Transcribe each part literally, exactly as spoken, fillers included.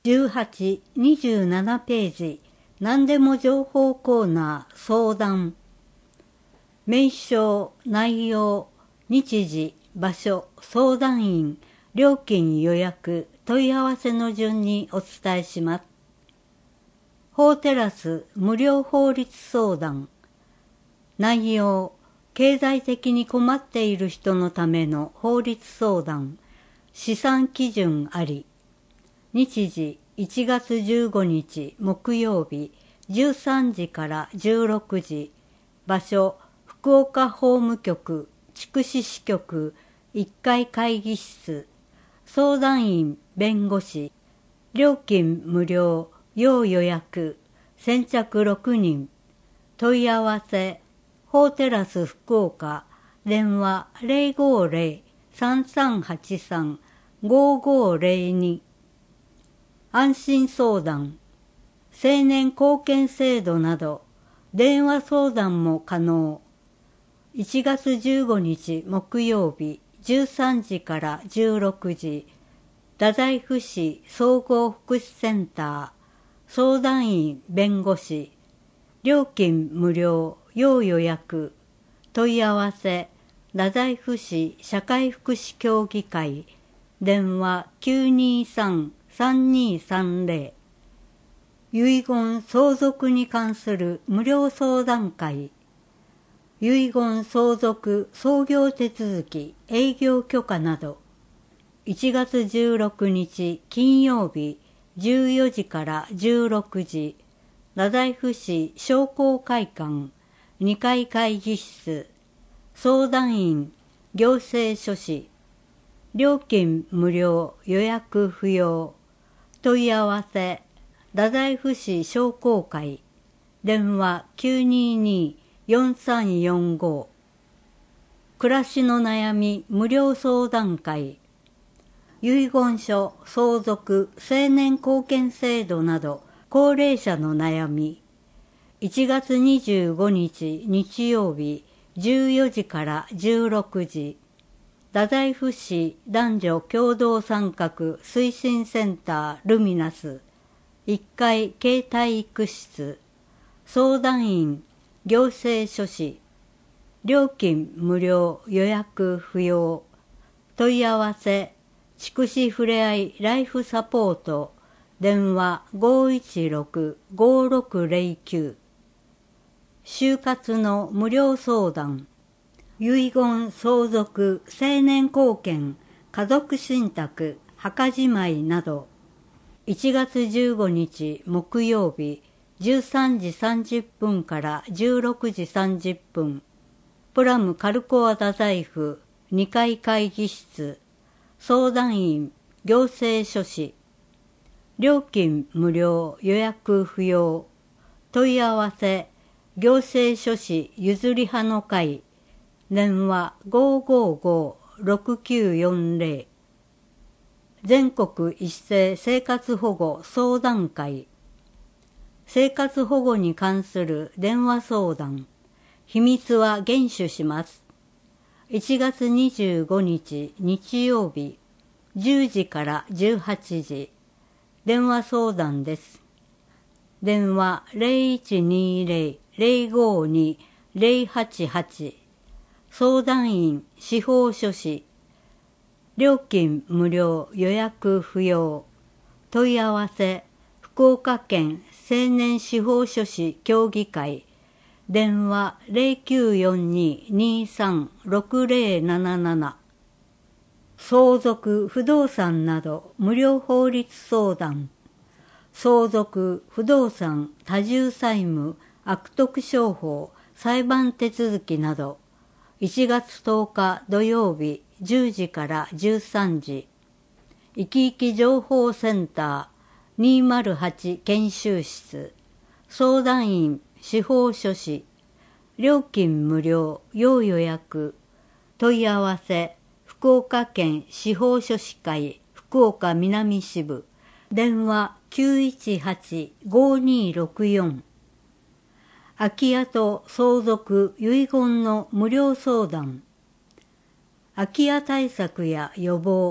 じゅうはち、にじゅうななページ、何でも情報コーナー、相談。名称、内容、日時、場所、相談員、料金予約、問い合わせの順にお伝えします。法テラス無料法律相談。内容、経済的に困っている人のための法律相談。試算基準あり。日時、いちがつじゅうごにち木曜日、じゅうさんじからじゅうろくじ。場所、福岡法務局、筑紫支局、いっかい会議室。相談員、弁護士。料金無料、要予約。先着ろくにん。問い合わせ、法テラス福岡。電話 ゼロごゼロ さんさんはちさん ごごゼロに。安心相談、青年貢献制度など、電話相談も可能。いちがつじゅうごにち木曜日、じゅうさんじからじゅうろくじ、太宰府市総合福祉センター、相談員弁護士、料金無料、要予約、問い合わせ、太宰府市社会福祉協議会、電話 きゅうにさん さんにさんゼロ。遺言相続に関する無料相談会。遺言相続創業手続き営業許可など。いちがつじゅうろくにち金曜日じゅうよじからじゅうろくじ。太宰府市商工会館にかい会議室。相談員行政書士。料金無料、予約不要。問い合わせ、太宰府市商工会。電話 きゅうにに よんさんよんご。暮らしの悩み無料相談会。遺言書、相続、青年貢献制度など、高齢者の悩み。いちがつにじゅうごにち日曜日、じゅうよじからじゅうろくじ。太宰府市男女共同参画推進センタールミナスいっかい経体育室。相談員行政書士。料金無料、予約不要。問い合わせ筑紫ふれあいライフサポート。電話 ごいちろく ごろくゼロきゅう。就活の無料相談。遺言相続青年貢献家族信託墓じまいなど。いちがつじゅうごにち木曜日じゅうさんじさんじゅっぷんからじゅうろくじさんじゅっぷん。プラムカルコア太宰府にかい会議室。相談員行政書士。料金無料、予約不要。問い合わせ行政書士譲り派の会。電話 ごーごーごー ろくきゅうよんゼロ。全国一斉生活保護相談会。生活保護に関する電話相談。秘密は厳守します。いちがつにじゅうごにち日曜日、じゅうじからじゅうはちじ。電話相談です。電話 ゼロいちにゼロ ゼロごに ゼロはちはち。相談員司法書士。料金無料、予約不要。問い合わせ福岡県青年司法書士協議会。電話 ゼロきゅうよんに にさん ろくゼロなななな。相続不動産など無料法律相談。相続不動産多重債務悪徳商法裁判手続きなど。いちがつとおか土曜日じゅうじからじゅうさんじ。いきいき情報センターにまるはち研修室。相談員司法書士。料金無料、要予約。問い合わせ福岡県司法書士会福岡南支部。電話 きゅういちはち ごにろくよん。空き家と相続遺言の無料相談。空き家対策や予防、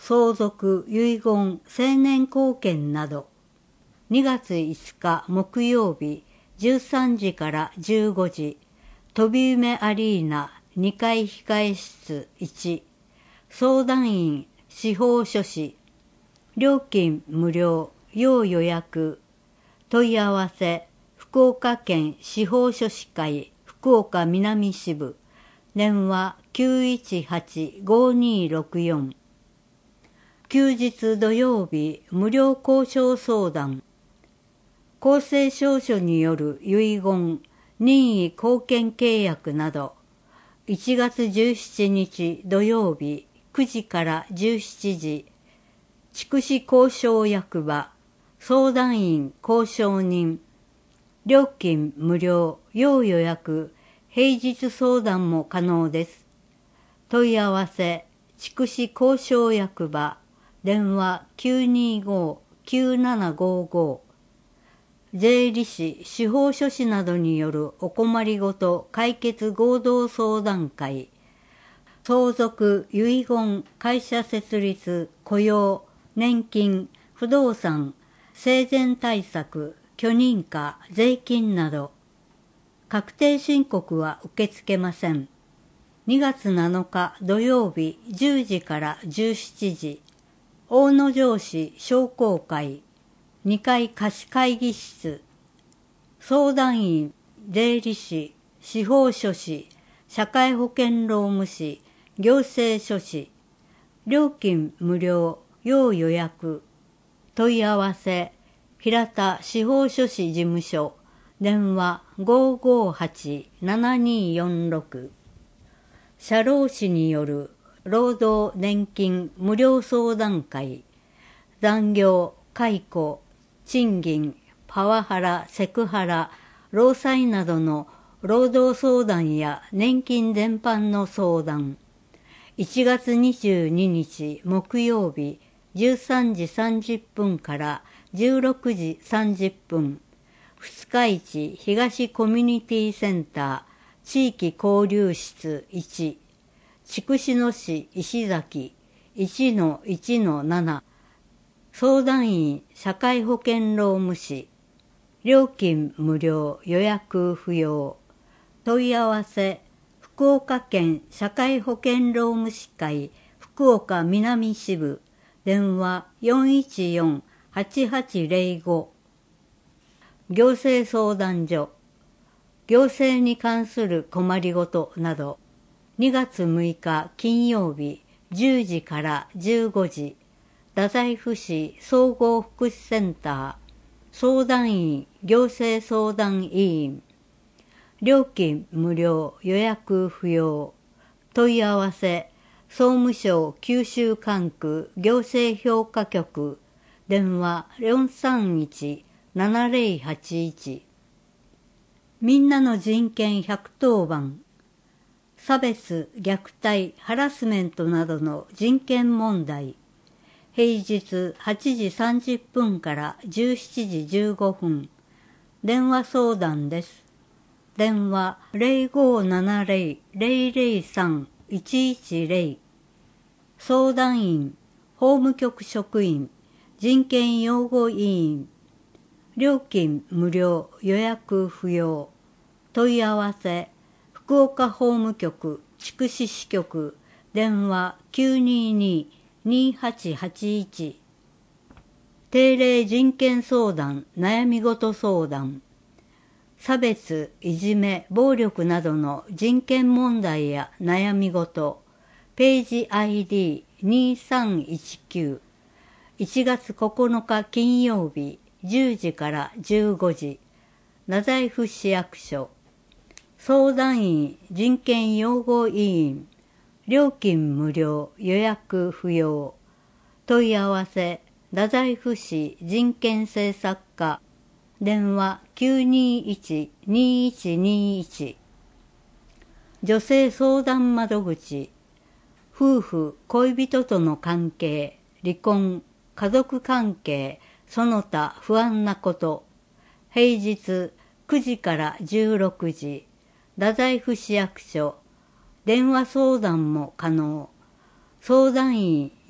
相続、遺言、成年後見など。にがついつか木曜日じゅうさんじからじゅうごじ、飛夢アリーナにかい控え室いち、相談員司法書士、料金無料、要予約、問い合わせ、福岡県司法書士会福岡南支部、電話 きゅういちはち ごにろくよん。休日土曜日無料交渉相談。公正証書による遺言、任意後見契約など、いちがつじゅうしちにち土曜日くじからじゅうしちじ、筑紫交渉役場、相談員交渉人、料金無料、要予約、平日相談も可能です。問い合わせ、筑紫交渉役場、電話 きゅうにご きゅうななごご。税理士、司法書士などによるお困りごと解決合同相談会、相続、遺言、会社設立、雇用、年金、不動産、生前対策、許認可、税金など、確定申告は受け付けません。にがつなのか土曜日じゅうじからじゅうしちじ、大野城市商工会、にかい貸会議室、相談員、税理士、司法書士、社会保険労務士、行政書士、料金無料、要予約、問い合わせ、平田司法書士事務所、電話 ごーごーはち ななにーよんろく。社労士による労働年金無料相談会、残業、解雇、賃金、パワハラ、セクハラ、労災などの労働相談や年金全般の相談。いちがつにじゅうににち木曜日じゅうさんじさんじゅっぷんからじゅうろくじさんじゅっぷん。二日市東コミュニティセンター地域交流室いち、筑紫野市石崎 いちのいちのなな。相談員社会保険労務士、料金無料、予約不要。問い合わせ、福岡県社会保険労務士会福岡南支部、電話 よんいちよん はちはちぜろご。行政相談所、行政に関する困りごとなど、にがつむいか金曜日じゅうじからじゅうごじ、太宰府市総合福祉センター、相談員行政相談委員、料金無料、予約不要。問い合わせ、総務省九州管区行政評価局、電話 よんさんいち ななぜろはちいち。みんなの人権ひゃくとおばん。差別、虐待、ハラスメントなどの人権問題。平日はちじさんじゅっぷんからじゅうしちじじゅうごふん。電話相談です。電話 ぜろごーななぜろ ぜろぜろさん いちいちぜろ。相談員、法務局職員、人権擁護委員。料金無料、予約不要。問い合わせ、福岡法務局筑紫支局、電話 きゅうにーにー にーはちはちいち。定例人権相談、悩み事相談。差別、いじめ、暴力などの人権問題や悩み事。ページ アイディーにーさんいちきゅう。いちがつここのか金曜日じゅうじからじゅうごじ。太宰府市役所。相談員、人権擁護委員。料金無料、予約不要。問い合わせ、太宰府市人権政策課。電話 きゅうにーいち にーいちにーいち。女性相談窓口。夫婦、恋人との関係、離婚、家族関係、その他不安なこと。平日くじからじゅうろくじ。太宰府市役所。電話相談も可能。相談員、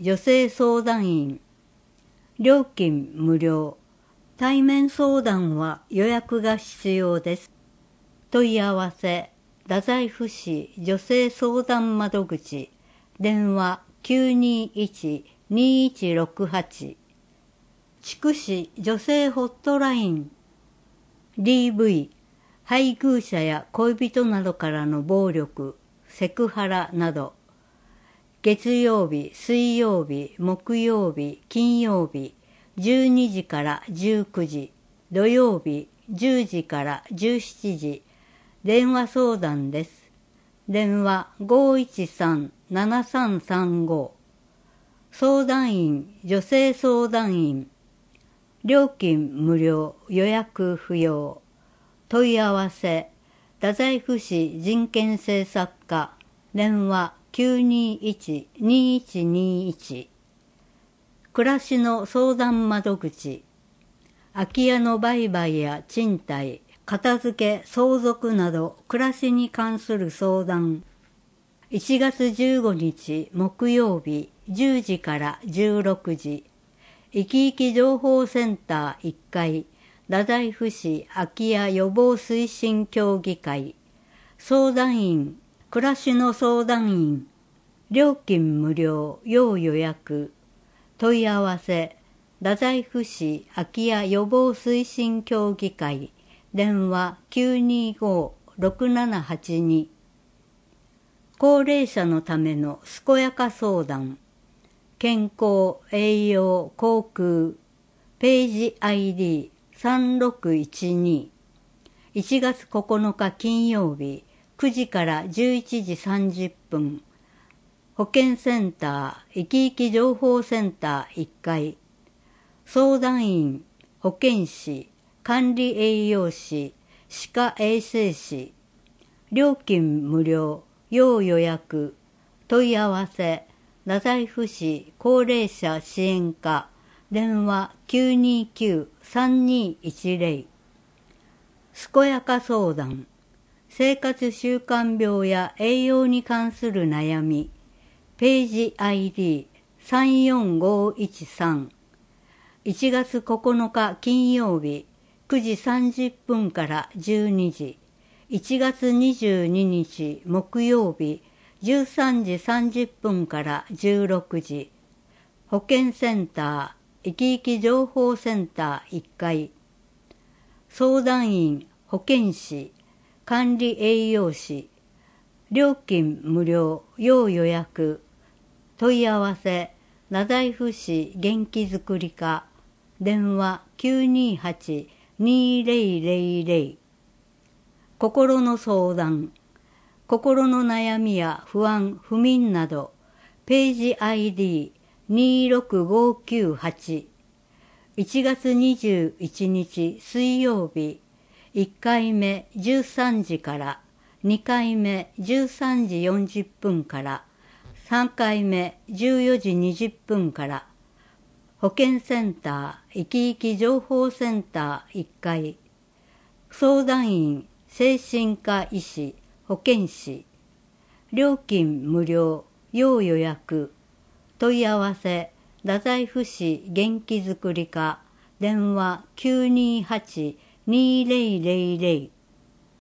女性相談員。料金無料。対面相談は予約が必要です。問い合わせ、太宰府市女性相談窓口。電話きゅうにいち にいちろくはち。筑紫女性ホットライン。ディーブイ、配偶者や恋人などからの暴力、セクハラなど。月曜日、水曜日、木曜日、金曜日、じゅうにじからじゅうくじ、土曜日、じゅうじからじゅうしちじ、電話相談です。電話ごいちさん ななさんさんご。相談員、女性相談員。料金無料、予約不要。問い合わせ、太宰府市人権政策課。電話きゅうにいち にいちにいち。暮らしの相談窓口。空き家の売買や賃貸、片付け、相続など暮らしに関する相談。いちがつじゅうごにち木曜日じゅうじからじゅうろくじ。いきいき情報センターいっかい、太宰府市空き家予防推進協議会。相談員、暮らしの相談員。料金無料、要予約。問い合わせ、太宰府市空き家予防推進協議会。電話きゅうにご ろくななはちに。高齢者のための健やか相談。健康、栄養、航空。ページ アイディーさんろくいちに。いちがつここのか金曜日くじからじゅういちじさんじゅっぷん。保健センター、いきいき情報センターいっかい。相談員、保健師、管理栄養士、歯科衛生士。料金無料、要予約。問い合わせ、太宰府市高齢者支援課。電話きゅうにきゅう さんにいちゼロ。健やか相談。生活習慣病や栄養に関する悩み。ページ アイディーさんよんごいちさん。いちがつここのか金曜日くじさんじゅっぷんからじゅうにじ。いちがつにじゅうににち木曜日じゅうさんじさんじゅっぷんからじゅうろくじ。保健センター、いきいき情報センターいっかい。相談員、保健師、管理栄養士。料金無料、要予約。問い合わせ、太宰府市元気づくり課。電話きゅうにはち にゼロゼロゼロ。心の相談。心の悩みや不安、不眠など。ページ アイディーにろくごきゅうはち。いちがつにじゅういちにち水曜日いっかいめじゅうさんじからにかいめじゅうさんじよんじゅっぷんからさんかいめじゅうよじにじゅっぷんから。保健センター、いきいき情報センターいっかい。相談員、精神科医師、保健師。料金無料、要予約。問い合わせ、太宰府市元気づくり課。電話きゅうにはち にゼロゼロゼロ。